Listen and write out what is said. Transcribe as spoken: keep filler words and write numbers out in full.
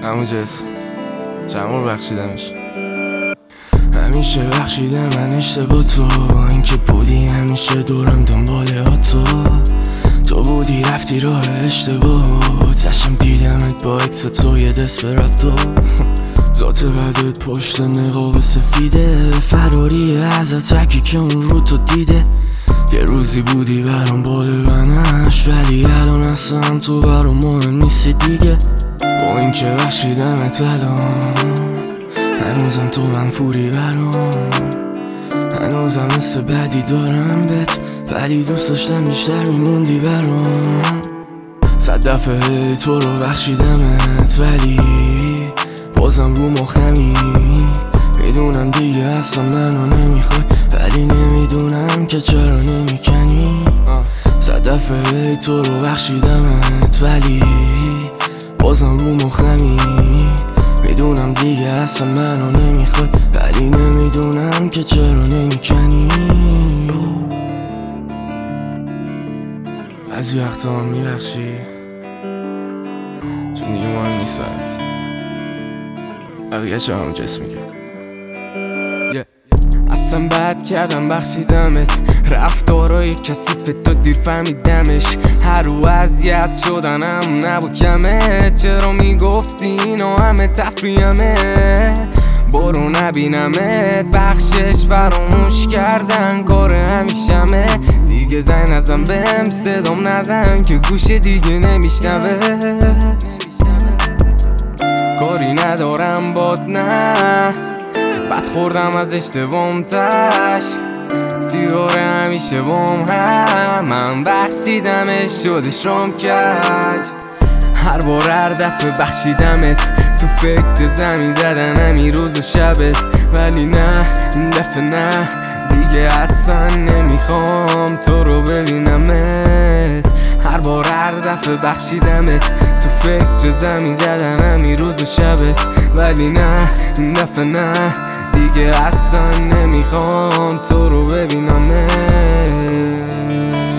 همون جس جمال بخشیدمش. همیشه بخشیده من اشتباه تو، اینکه بودی همیشه دورم دنبال تو. تو بودی رفتی راه اشتباه، چشم دیدمت با اکس تو یه دسپراتو. ذات بدت پشت نقاب سفیده، فراری ازت وکی که اون رو تو دیده. یه روزی بودی برام بال بنش، ولی الان اصلا تو برام مهم نیستی دیگه. با این که بخشیدمت الان، هنوزم تو منفوری برام، هنوزم مثل بدی دارم بهت، ولی دوست داشتم بیشتر میموندی برام. صد دفعه تو رو بخشیدمت، ولی بازم رو مخمی. میدونم دیگه اصلا منو نمیخوای، ولی نمیدونم که چرا نمیکنی. صد دفعه تو رو بخشیدمت، ولی بازم رو مخمی. میدونم دیگه اصلا منو نمیخوای، ولی نمیدونم که چرا نمیکنی. بعضی وقتا هم میبخشی چون دیگه مهم نیست برات، بقیه چه همون جسم میگه. اصلا بد کردم بخشیدمت، رفتارای کثیف تو دیر فهمیدمش. هر رو اذیت شدنم نبود کمه، چرا میگفتی اینو همه تفریحمه. برو نبینمت، بخشش فراموش کردن کار همیشمه. دیگه زنگ نزن بهم، صدام نزن که گوش دیگه نمیشنوه. کاری ندارم باد نه، بد خوردم از اشتباهم تش. سیگار همیشه بام هم، من بخشیدمش شده شام کج. هر بار هر دفعه بخشیدمت، تو فکر زمین زدنم این روز و شبت. ولی نه این دفعه نه، دیگه اصلا نمیخوام تو رو ببینمت. هر بار هر دفعه بخشیدمت، تو فکر زمین زدنم این روز و شبت. ولی نه این دفعه نه، دیگه اصلا نمیخوام تو رو ببینمت.